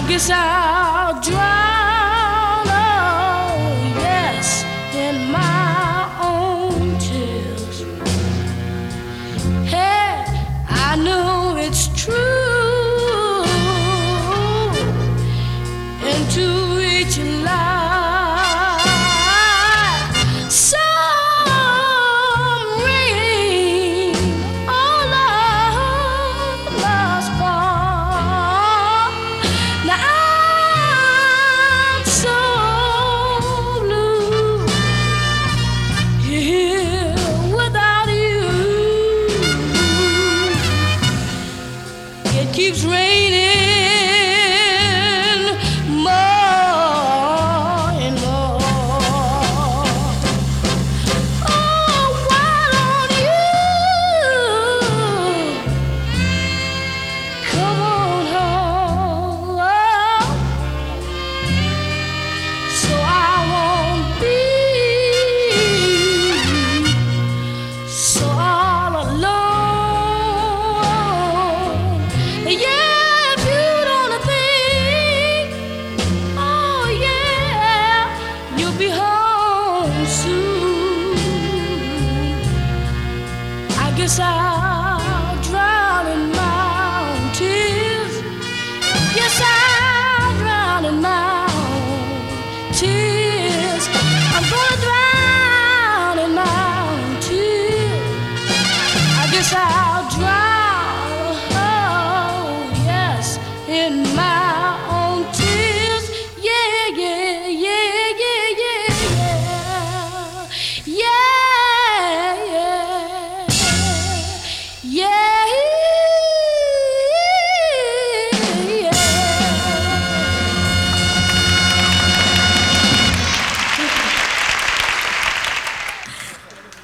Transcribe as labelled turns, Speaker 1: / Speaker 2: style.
Speaker 1: guess I'll drown, oh yes, in my own tears. Hey, I know it's true, into each lie some rain, oh love must fall. Now I'm so blue here without you. It keeps raining more and more. Oh, why don't you come on home, so I won't be so all alone. Yeah, if you don't think, oh yeah, you'll be home soon. I guess I'll drown in my own tears. Yes, I'll drown in my own tears. I'm gonna drown in my own tears. I guess I'll drown, oh yes, in my own tears. Yeah, yeah, yeah, yeah, yeah, yeah, yeah, yeah, yeah.